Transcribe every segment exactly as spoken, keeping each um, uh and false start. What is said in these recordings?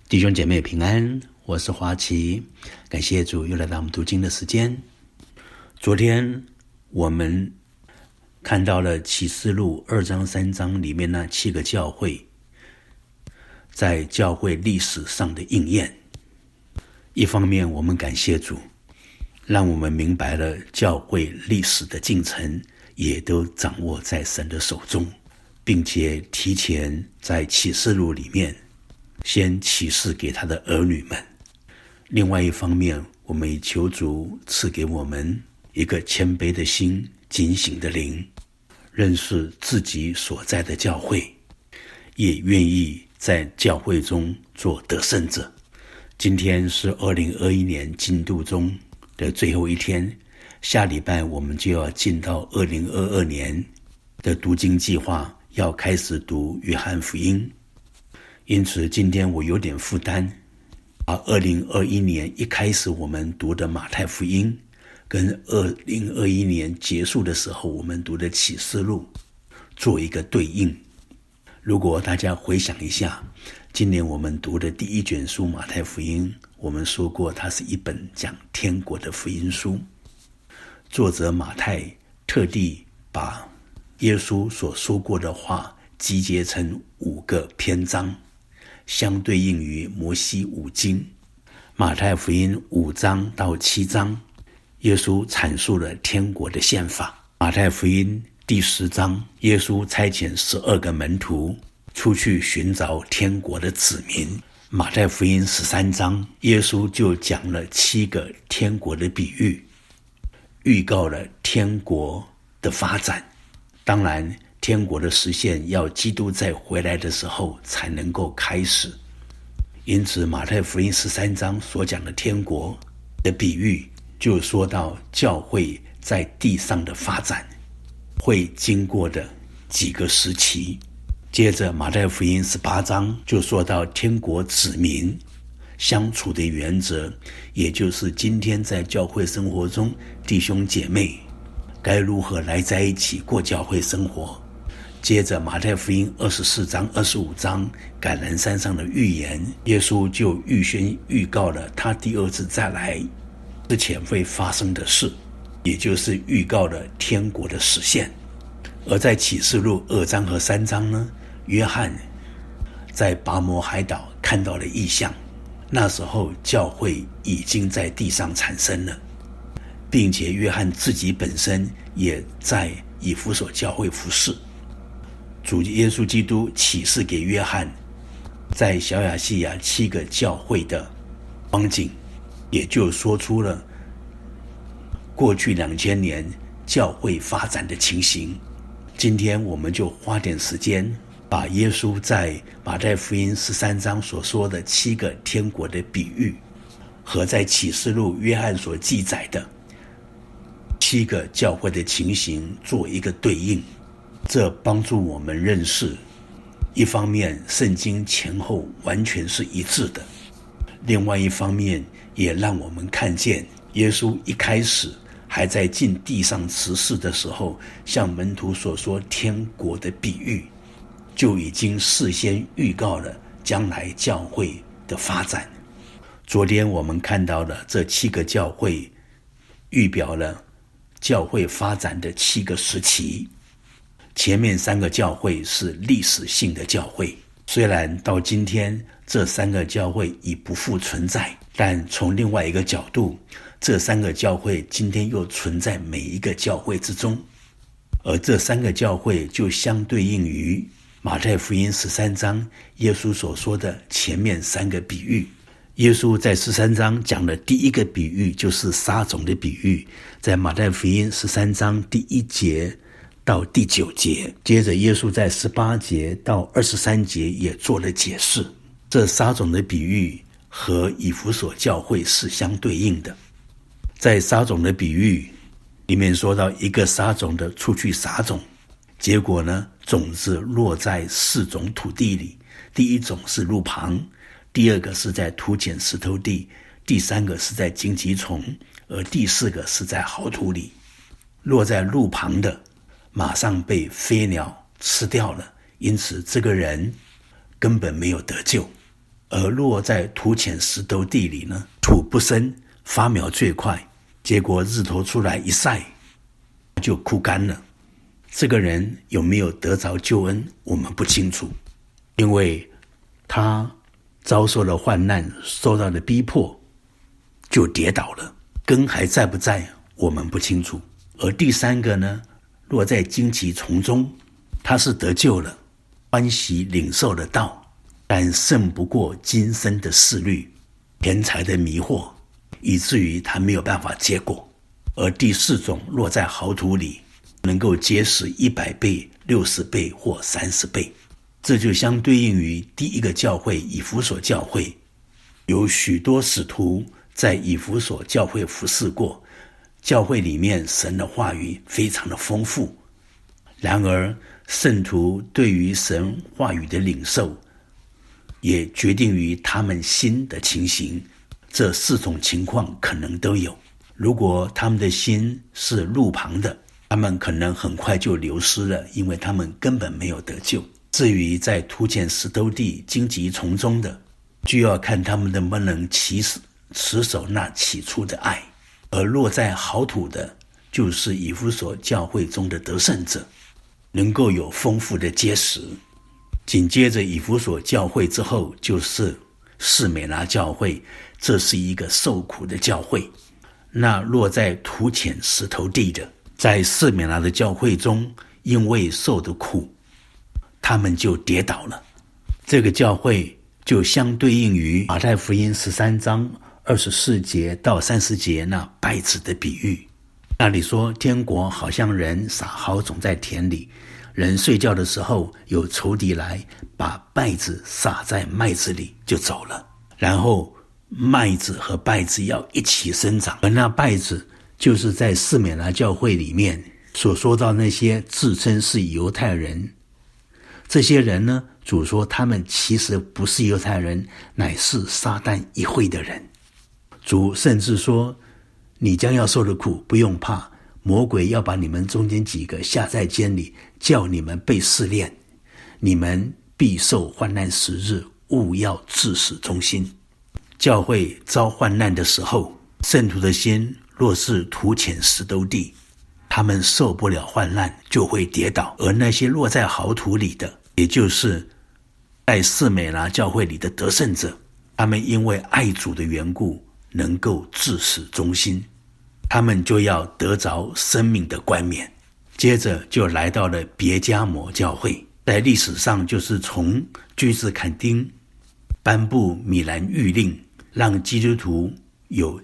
弟兄姐妹平安，我是华奇，感谢主又来到我们读经的时间。昨天我们看到了启示录二章三章里面那七个教会在教会历史上的应验。一方面我们感谢主，让我们明白了教会历史的进程也都掌握在神的手中，并且提前在启示录里面先启示给他的儿女们。另外一方面，我们也求主赐给我们一个谦卑的心，警醒的灵，认识自己所在的教会，也愿意在教会中做得胜者。今天是二零二一年进度中的最后一天，下礼拜我们就要进到二零二二年的读经计划，要开始读约翰福音。因此今天我有点负担，把二零二一年一开始我们读的马太福音跟二零二一年结束的时候我们读的启示录做一个对应。如果大家回想一下，今年我们读的第一卷书马太福音，我们说过它是一本讲天国的福音书。作者马太特地把耶稣所说过的话集结成五个篇章，相对应于摩西五经。马太福音五章到七章，耶稣阐述了天国的宪法。马太福音第十章，耶稣差遣十二个门徒出去寻找天国的子民。马太福音十三章，耶稣就讲了七个天国的比喻，预告了天国的发展。当然天国的实现要基督再回来的时候才能够开始。因此马太福音十三章所讲的天国的比喻，就说到教会在地上的发展会经过的几个时期。接着马太福音十八章就说到天国子民相处的原则，也就是今天在教会生活中弟兄姐妹该如何来在一起过教会生活。接着马太福音二十四章二十五章橄榄山上的预言，耶稣就预先预告了他第二次再来之前会发生的事，也就是预告了天国的实现。而在启示录二章和三章呢，约翰在拔摩海岛看到了异象，那时候教会已经在地上产生了，并且约翰自己本身也在以弗所教会服侍。主耶稣基督启示给约翰在小亚细亚七个教会的光景，也就说出了过去两千年教会发展的情形。今天我们就花点时间，把耶稣在马太福音十三章所说的七个天国的比喻，和在启示录约翰所记载的七个教会的情形做一个对应。这帮助我们认识，一方面圣经前后完全是一致的，另外一方面也让我们看见耶稣一开始还在进地上执事的时候，向门徒所说天国的比喻，就已经事先预告了将来教会的发展。昨天我们看到了这七个教会预表了教会发展的七个时期。前面三个教会是历史性的教会，虽然到今天这三个教会已不复存在，但从另外一个角度，这三个教会今天又存在每一个教会之中。而这三个教会就相对应于马太福音十三章耶稣所说的前面三个比喻。耶稣在十三章讲的第一个比喻就是撒种的比喻，在马太福音十三章第一节到第九节，接着耶稣在十八节到二十三节也做了解释。这撒种的比喻和以弗所教会是相对应的。在撒种的比喻里面说到，一个撒种的出去撒种，结果呢，种子落在四种土地里，第一种是路旁，第二个是在土碱石头地，第三个是在荆棘丛，而第四个是在好土里。落在路旁的马上被飞鸟吃掉了，因此这个人根本没有得救。 而落在土浅石头地里呢，土不深，发苗最快，结果日头出来一晒就枯干了。这个人有没有得着救恩，我们不清楚，因为他遭受了患难，受到了逼迫，就跌倒了。根还在不在，我们不清楚。而第三个呢，落在荆棘丛中，他是得救了，欢喜领受了道，但胜不过今生的思虑、钱财的迷惑，以至于他没有办法结果。而第四种落在好土里，能够结实一百倍、六十倍或三十倍。这就相对应于第一个教会以弗所教会，有许多使徒在以弗所教会服侍过，教会里面神的话语非常的丰富。然而圣徒对于神话语的领受，也决定于他们心的情形。这四种情况可能都有。如果他们的心是路旁的，他们可能很快就流失了，因为他们根本没有得救。至于在土浅石头地、荆棘丛中的，就要看他们能不能持持守那起初的爱。而落在好土的，就是以弗所教会中的得胜者，能够有丰富的结实。紧接着以弗所教会之后，就是士美拿教会，这是一个受苦的教会。那落在土浅石头地的，在士美拿的教会中，因为受的苦，他们就跌倒了。这个教会就相对应于马太福音十三章二十四节到三十节那稗子的比喻。那里说，天国好像人撒好种在田里，人睡觉的时候，有仇敌来把稗子撒在麦子里就走了。然后麦子和稗子要一起生长，而那稗子就是在士美拿教会里面所说到那些自称是犹太人。这些人呢，主说他们其实不是犹太人，乃是撒旦一会的人。主甚至说，你将要受的苦不用怕，魔鬼要把你们中间几个下在监里，叫你们被试炼，你们必受患难十日，务要至死忠心。教会遭患难的时候，圣徒的心若是土浅石头地，他们受不了患难，就会跌倒。而那些落在好土里的，也就是在士美拿教会里的得胜者，他们因为爱主的缘故，能够至死忠心，他们就要得着生命的冠冕。接着就来到了别迦摩教会，在历史上就是从君士坦丁颁布米兰谕令，让基督徒有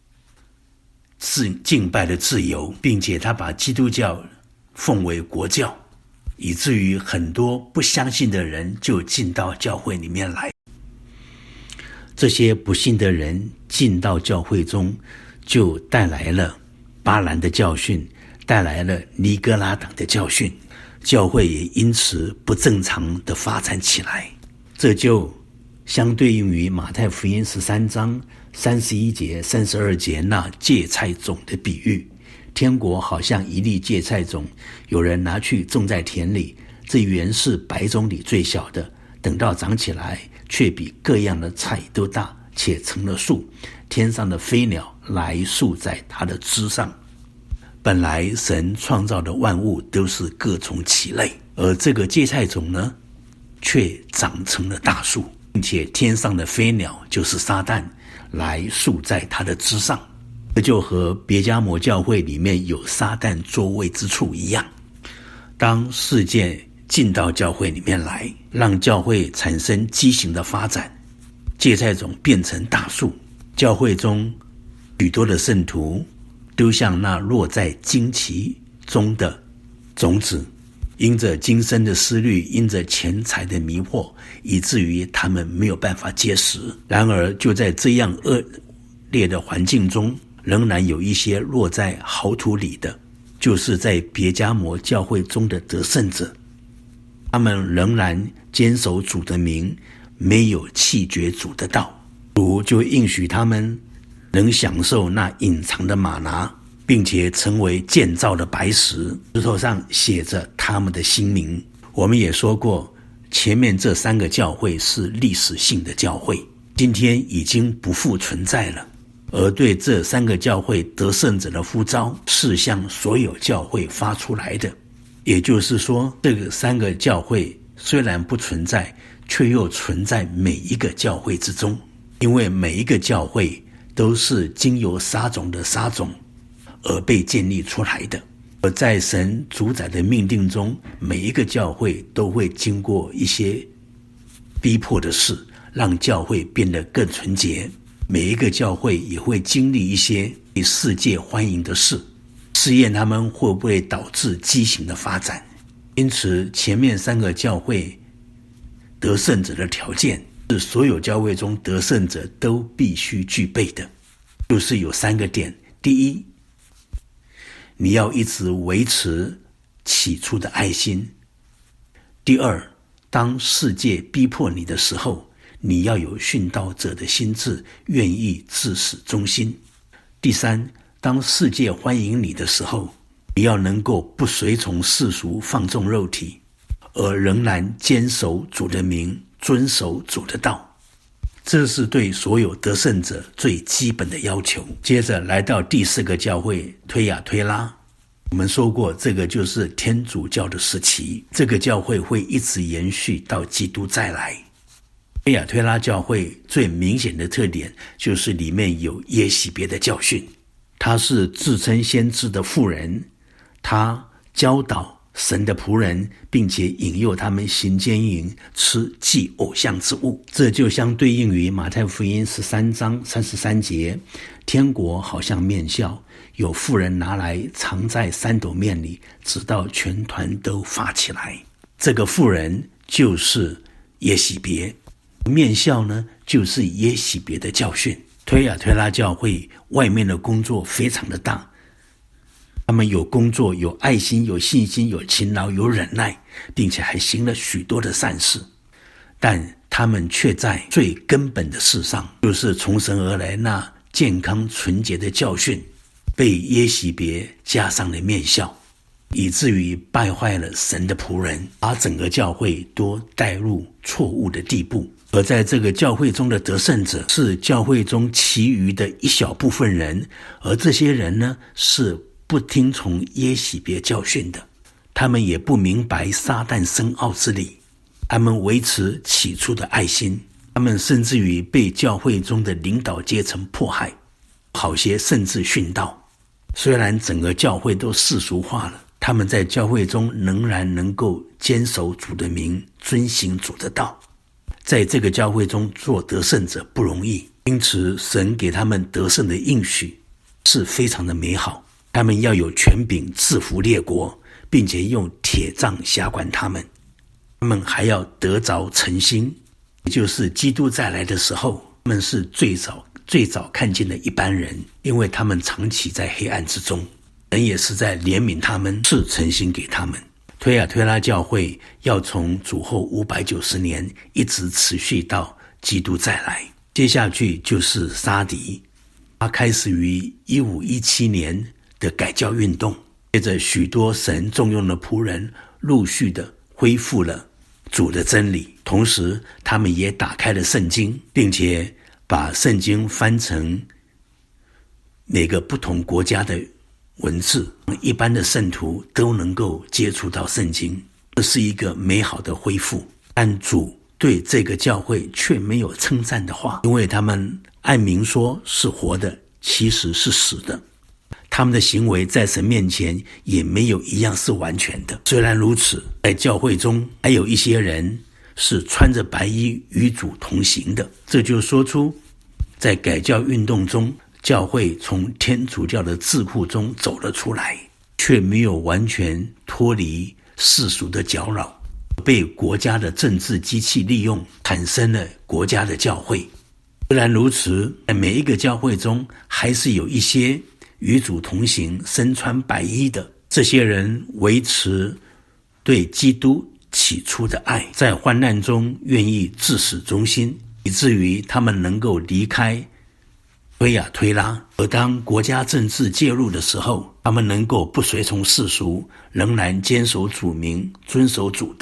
敬拜的自由，并且他把基督教奉为国教，以至于很多不相信的人就进到教会里面来。这些不信的人进到教会中，就带来了巴兰的教训，带来了尼哥拉党的教训，教会也因此不正常的发展起来。这就相对应于马太福音十三章三十一节、三十二节那芥菜种的比喻。天国好像一粒芥菜种，有人拿去种在田里，这原是百种里最小的，等到长起来，却比各样的菜都大，且成了树，天上的飞鸟来宿在它的枝上。本来神创造的万物都是各从其类，而这个芥菜种呢，却长成了大树，并且天上的飞鸟就是撒旦来宿在它的枝上。这就和别迦摩教会里面有撒旦作位之处一样。当世界进到教会里面来，让教会产生畸形的发展，芥菜种变成大树，教会中许多的圣徒都像那落在荆棘中的种子，因着今生的思虑，因着钱财的迷惑，以至于他们没有办法结实。然而就在这样恶劣的环境中，仍然有一些落在好土里的，就是在别迦摩教会中的得胜者，他们仍然坚守主的名，没有弃绝主的道。主就应许他们能享受那隐藏的玛拿，并且成为建造的白石，石头上写着他们的新名。我们也说过， 前面这三个教会是历史性的教会，今天已经不复存在了。而对这三个教会得胜者的呼召是向所有教会发出来的，也就是说，这个三个教会虽然不存在，却又存在每一个教会之中，因为每一个教会都是经由撒种的撒种而被建立出来的。而在神主宰的命定中，每一个教会都会经过一些逼迫的事，让教会变得更纯洁。每一个教会也会经历一些被世界欢迎的事，试验他们会不会导致畸形的发展。因此，前面三个教会得胜者的条件是所有教会中得胜者都必须具备的，就是有三个点。第一，你要一直维持起初的爱心。第二，当世界逼迫你的时候，你要有殉道者的心志，愿意至死忠心。第三，当世界欢迎你的时候，你要能够不随从世俗放纵肉体，而仍然坚守主的名，遵守主的道。这是对所有得胜者最基本的要求。接着来到第四个教会推雅推拉，我们说过，这个就是天主教的时期，这个教会会一直延续到基督再来。推雅推拉教会最明显的特点就是里面有耶洗别的教训。他是自称先知的妇人，他教导神的仆人，并且引诱他们行奸淫，吃祭偶像之物。这就相对应于马太福音十三章三十三节，天国好像面笑，有妇人拿来藏在三斗面里，直到全团都发起来。这个妇人就是耶洗别，面笑呢就是耶洗别的教训。推雅推拉教会外面的工作非常的大，他们有工作，有爱心，有信心，有勤劳，有忍耐，并且还行了许多的善事，但他们却在最根本的事上，就是从神而来那健康纯洁的教训，被耶洗别加上了面笑，以至于败坏了神的仆人，把整个教会都带入错误的地步。而在这个教会中的得胜者是教会中其余的一小部分人，而这些人呢是不听从耶洗别教训的，他们也不明白撒旦深奥之理，他们维持起初的爱心，他们甚至于被教会中的领导阶层迫害，好些甚至殉道。虽然整个教会都世俗化了，他们在教会中仍然能够坚守主的名，遵行主的道。在这个教会中做得胜者不容易，因此神给他们得胜的应许是非常的美好。他们要有权柄制服列国，并且用铁杖辖管他们。他们还要得着晨星，也就是基督再来的时候，他们是最早最早看见的一般人，因为他们长期在黑暗之中，神也是在怜悯他们，赐晨星给他们。推雅推拉教会要从主后五百九十年一直持续到基督再来。接下去就是沙迪，他开始于一五一七年的改教运动，接着许多神重用的仆人陆续的恢复了主的真理，同时他们也打开了圣经，并且把圣经翻成每个不同国家的文字，一般的圣徒都能够接触到圣经，这是一个美好的恢复。但主对这个教会却没有称赞的话，因为他们按明说是活的，其实是死的。他们的行为在神面前也没有一样是完全的。虽然如此，在教会中还有一些人是穿着白衣与主同行的，这就说出在改教运动中，教会从天主教的智库中走了出来，却没有完全脱离世俗的搅扰，被国家的政治机器利用，产生了国家的教会。虽然如此，在每一个教会中还是有一些与主同行身穿白衣的，这些人维持对基督起初的爱，在患难中愿意至死忠心，以至于他们能够离开推雅推拉。而当国家政治介入的时候，他们能够不随从世俗，仍然坚守主名，遵守主道。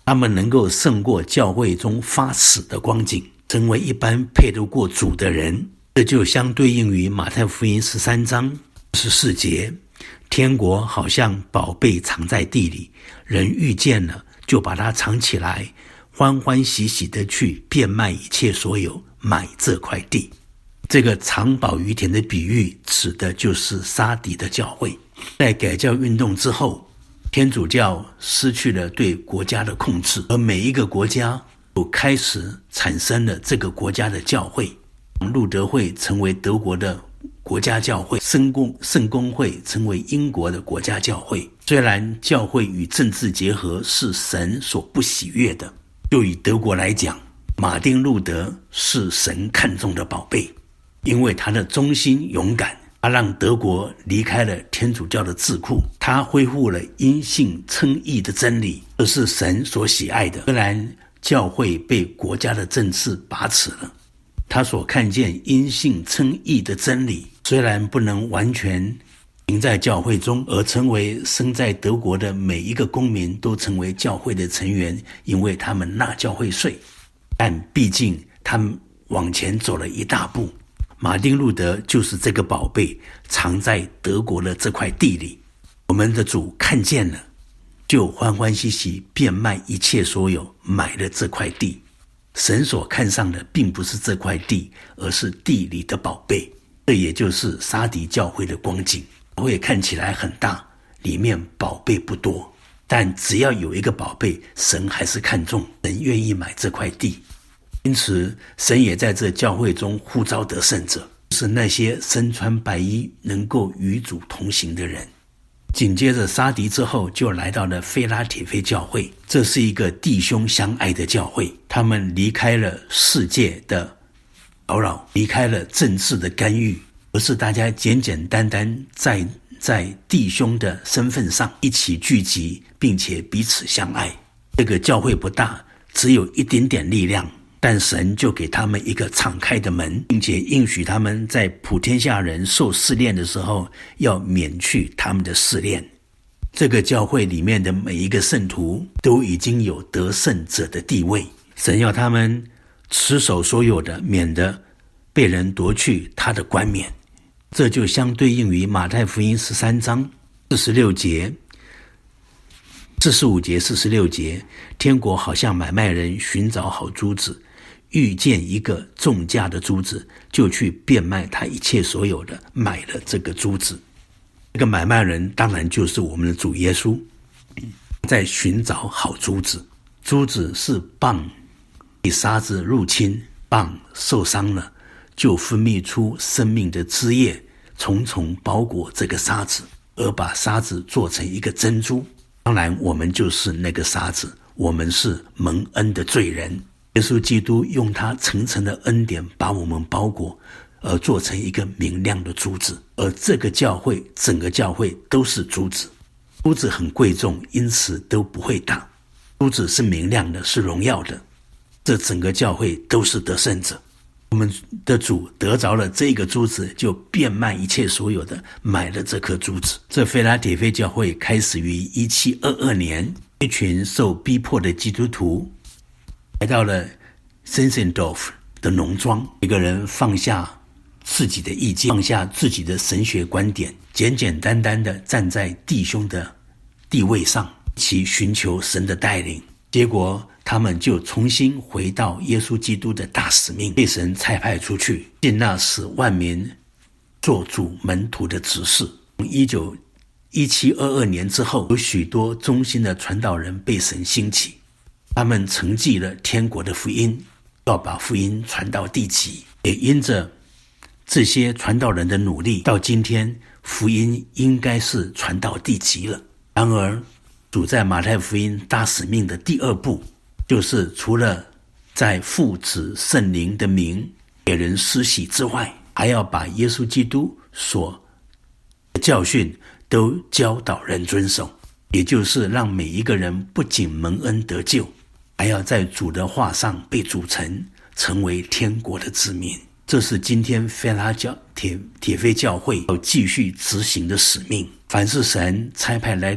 他们能够胜过教会中发死的光景，成为一般配得过主的人。这就相对应于马太福音十三章十四节，天国好像宝贝藏在地里，人遇见了就把它藏起来，欢欢喜喜的去变卖一切所有，买这块地。这个藏宝于田的比喻指的就是撒狄的教会。在改教运动之后，天主教失去了对国家的控制，而每一个国家都开始产生了这个国家的教会。路德会成为德国的国家教会，圣公圣公会成为英国的国家教会。虽然教会与政治结合是神所不喜悦的，就以德国来讲，马丁路德是神看中的宝贝，因为他的忠心勇敢，他让德国离开了天主教的桎梏，他恢复了因信称义的真理，这是神所喜爱的。虽然教会被国家的政治把持了，他所看见因信称义的真理虽然不能完全行在教会中，而成为生在德国的每一个公民都成为教会的成员，因为他们纳教会税，但毕竟他们往前走了一大步。马丁路德就是这个宝贝，藏在德国的这块地里，我们的主看见了，就欢欢喜喜变卖一切所有，买了这块地。神所看上的并不是这块地，而是地里的宝贝。这也就是撒狄教会的光景。教会看起来很大，里面宝贝不多，但只要有一个宝贝，神还是看重，神愿意买这块地。因此神也在这教会中呼召得胜者，是那些身穿白衣能够与主同行的人。紧接着撒狄之后，就来到了腓拉铁非教会。这是一个弟兄相爱的教会，他们离开了世界的扰扰，离开了政治的干预，而是大家简简单单在在弟兄的身份上一起聚集，并且彼此相爱。这个教会不大，只有一点点力量，但神就给他们一个敞开的门，并且应许他们在普天下人受试炼的时候，要免去他们的试炼。这个教会里面的每一个圣徒都已经有得胜者的地位，神要他们持守所有的，免得被人夺去他的冠冕。这就相对应于马太福音十三章四十六节、四十五节、四十六节，天国好像买卖人寻找好珠子，遇见一个重价的珠子，就去变卖他一切所有的，买了这个珠子。这个买卖人当然就是我们的主耶稣，在寻找好珠子。珠子是蚌被沙子入侵，蚌受伤了，就分泌出生命的汁液，重重包裹这个沙子，而把沙子做成一个珍珠。当然我们就是那个沙子，我们是蒙恩的罪人。耶稣基督用他层层的恩典把我们包裹，而做成一个明亮的珠子。而这个教会，整个教会都是珠子。珠子很贵重，因此都不会打。珠子是明亮的，是荣耀的。这整个教会都是得胜者。我们的主得着了这个珠子，就变卖一切所有的，买了这颗珠子。这腓拉铁非教会开始于一七二二年，一群受逼迫的基督徒来到了森森多夫的农庄，一个人放下自己的意见，放下自己的神学观点，简简单单的站在弟兄的地位上，一起寻求神的带领。结果他们就重新回到耶稣基督的大使命，被神差派出去，尽那使万民做主门徒的职事。一七二二年之后，有许多忠心的传道人被神兴起，他们承继了天国的福音，要把福音传到地极。也因着这些传道人的努力，到今天福音应该是传到地极了。然而主在马太福音大使命的第二步，就是除了在父子圣灵的名给人施洗之外，还要把耶稣基督所教训都教导人遵守，也就是让每一个人不仅蒙恩得救，还要在主的话上被组成，成为天国的子民。这是今天腓拉教铁铁非教会要继续执行的使命。凡是神差派来到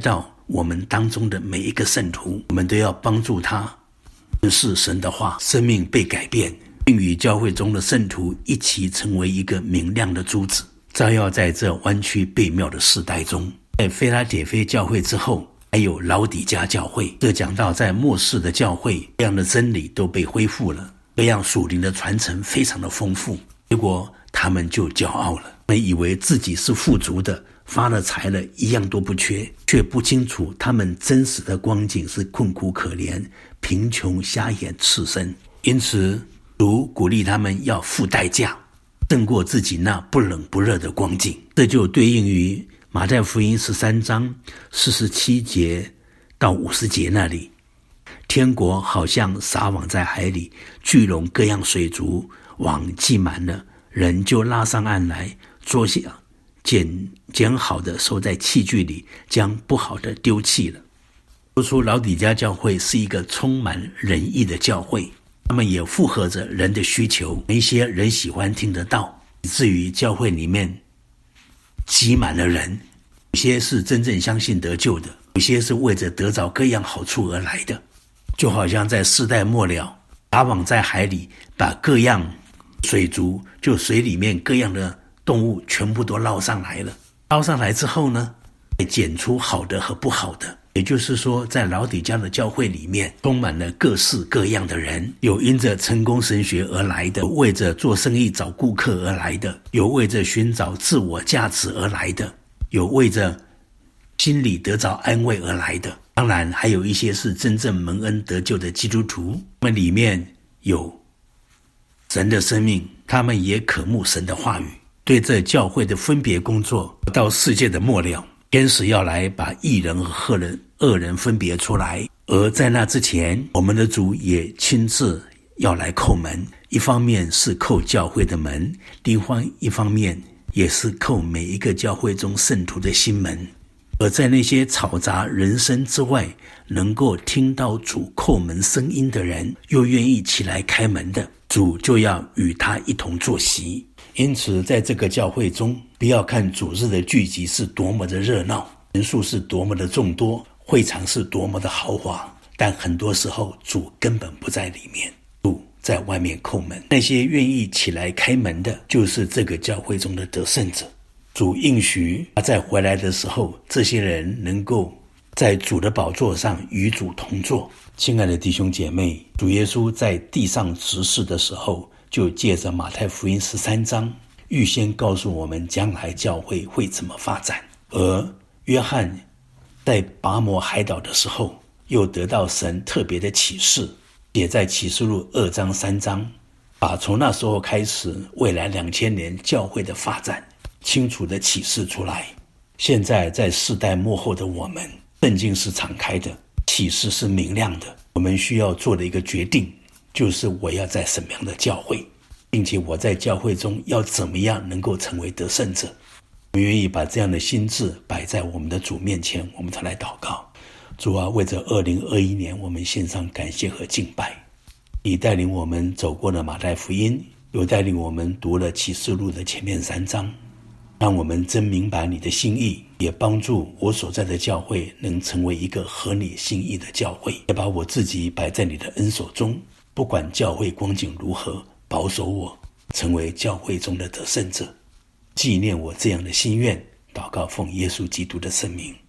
我们当中的每一个圣徒，我们都要帮助他认识神的话，生命被改变，并与教会中的圣徒一起成为一个明亮的珠子，照耀在这弯曲悖谬的世代中。在腓拉铁非教会之后，还有老底嘉教会，这讲到在末世的教会，这样的真理都被恢复了，这样属灵的传承非常的丰富，结果他们就骄傲了，他们以为自己是富足的，发了财了，一样都不缺，却不清楚他们真实的光景是困苦可怜，贫穷瞎眼赤身。因此主鼓励他们要付代价，胜过自己那不冷不热的光景。这就对应于马太福音十三章四十七节到五十节那里，天国好像撒网在海里，聚拢各样水族，网系满了，人就拉上岸来，捉下捡捡好的收在器具里，将不好的丢弃了。说出老底嘉教会是一个充满仁义的教会，他们也符合着人的需求，一些人喜欢听得到，以至于教会里面挤满了人，有些是真正相信得救的，有些是为着得着各样好处而来的。就好像在世代末了，撒网在海里，把各样水族，就水里面各样的动物全部都捞上来了。捞上来之后呢，再拣出好的和不好的。也就是说，在老底嘉的教会里面，充满了各式各样的人，有因着成功神学而来的，有为着做生意找顾客而来的，有为着寻找自我价值而来的，有为着心里得着安慰而来的。当然还有一些是真正蒙恩得救的基督徒，他们里面有神的生命，他们也渴慕神的话语。对这教会的分别工作，到世界的末了，天使要来把义人和恶人恶人分别出来，而在那之前，我们的主也亲自要来叩门，一方面是叩教会的门，另外一方面也是叩每一个教会中圣徒的心门。而在那些嘈杂人声之外，能够听到主叩门声音的人，又愿意起来开门的，主就要与他一同坐席。因此在这个教会中，不要看主日的聚集是多么的热闹，人数是多么的众多，会场是多么的豪华，但很多时候主根本不在里面，主在外面叩门。那些愿意起来开门的，就是这个教会中的得胜者。主应许他在回来的时候，这些人能够在主的宝座上与主同坐。亲爱的弟兄姐妹，主耶稣在地上执事的时候，就借着马太福音十三章预先告诉我们将来教会会怎么发展。而约翰在拔摩海岛的时候，又得到神特别的启示，也在启示录二章三章，把从那时候开始未来两千年教会的发展清楚地启示出来。现在在世代末后的我们，圣经是敞开的，启示是明亮的，我们需要做的一个决定，就是我要在什么样的教会，并且我在教会中要怎么样能够成为得胜者。我们愿意把这样的心志摆在我们的主面前，我们才来祷告。主啊，为着二零二一年，我们献上感谢和敬拜。你带领我们走过了马太福音，又带领我们读了启示录的前面三章，让我们真明白你的心意，也帮助我所在的教会能成为一个合你心意的教会，也把我自己摆在你的恩手中，不管教会光景如何，保守我成为教会中的得胜者。纪念我这样的心愿，祷告奉耶稣基督的圣名。